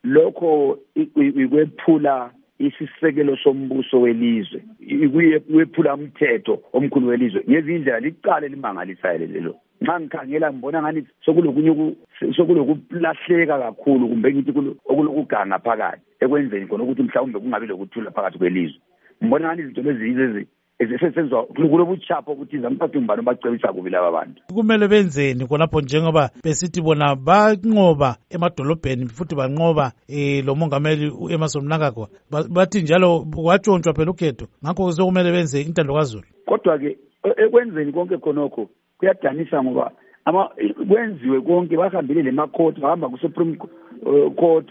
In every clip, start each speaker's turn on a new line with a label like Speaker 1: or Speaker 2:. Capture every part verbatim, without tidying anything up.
Speaker 1: lokho ikwephula isisekelo sombuso welizwe, ikwephula umthetho omkhulu welizwe ngezindlela liqale limangalisayo lelo. Nxa ngikhangela ngibona ngani sokulokunye sokulahleka kakhulu kumbe ngithi okulokuganga phakathi ekwenzeni khona ukuthi mhlawumbe kungabi lokuthula phakathi kwelizwe. Ngibona ngani izinto lezi lezi ezisenzwa kulobuchapho ukuthi zamphathi ngibani bacebisa kubi laba bantu.
Speaker 2: Kumele benzeni khonapho njengoba besithi bona banqoba emadolobheni futhi banqoba eh lo mongameli uEmmerson Mnangagwa bathi njalo watshontshwa phela ukhetho, ngakho sokumele benze intando kaZulu.
Speaker 1: Kodwa ke ekwenzeni konke khonokho kuyadanisa ngoba ama kwenziwe konke bahambile lemakhothi bahamba ku Supreme Court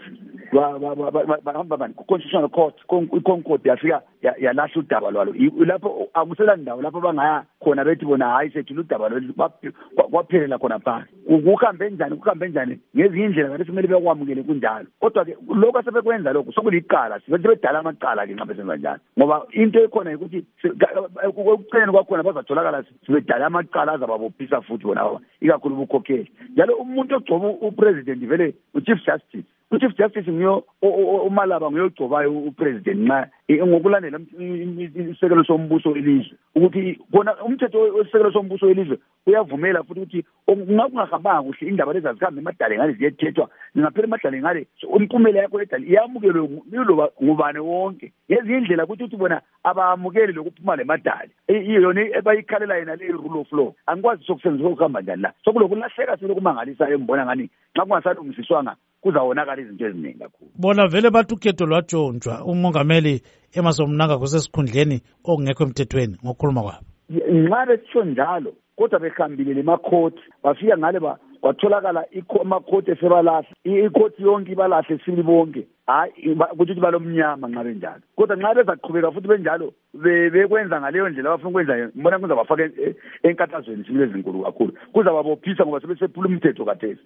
Speaker 1: bahamba bani ku Constitutional Court iConcord yafika yalahla udaba lwalo lapho akusela ndawo lapho bangaya khona bethi bona hayi sethu udaba lwalo kwaphelela khona phansi. Ukuhambe njani kuhambe njani ngezindlela ngathi kumele bekwamukele kunjalo. Kodwa ke lokho asebekwenza lokho sokuliqala sibe bedala amaqala ke nxa besenza njalo ngoba into ekhona ukuthi ukucela kwakhona bazatholakala sibedala amaqala azababophisa futhi bona ikakhulu ubukhokheli. Njalo umuntu ogcoba upresident vele uChief Justice uChief Justice ngiyo uMalaba ngiyogcobayo upresident nxa ngokulandela isekelo sombuso welizwe ukuthi bona umthetho wesekelo sombuso welizwe uyavumela futhi ukuthi ungakungahambanga kuhle indaba lezi azikhambe emadale ngale ziyethethwa ngaphela emadale ngale umphumela yakho edale iyamukelwe yiloba ngubane wonke ngezindlela ukuthi uthi bona abamukeli lokuphuma lemadale iyona ebayikhalela yena le rule of law angikwazi sokusenza ukuhamba njani la sokulokulahleka silokumangalisa embona ngani nxa kungasalungisiswanga kuzawonakala izinto eziningi kakhulu.
Speaker 2: Bona vele bathi ukhetho lwatshontshwa umongameli Emmerson Mnangagwa kusesikhundleni okungekho emthethweni ngokukhuluma kwabo.
Speaker 1: Nxa besitsho njalo kodwa behambile lemakhothi bafika ngale kwatholakala amakhothi esebalahla ikhothi yonke ibalahle sibili bonke hayi ukuthi balomnyama nxa benjalo. Kodwa nxa bezaqhubeka futhi benjalo bekwenza ngaleyo ndlela abafuna ukwenza ngibona kuzabafaka enkathazweni sibili ezinkulu kakhulu kuzababophisa ngoba sebesephula umthetho kathesi.